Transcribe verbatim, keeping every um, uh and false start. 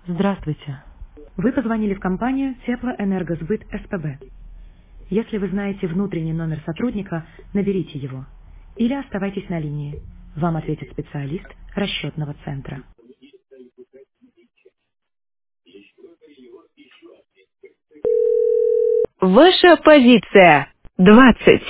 Здравствуйте. Вы позвонили в компанию Теплоэнергосбыт СПБ. Если вы знаете внутренний номер сотрудника, наберите его. Или оставайтесь на линии. Вам ответит специалист расчетного центра. Ваша позиция. Двадцать.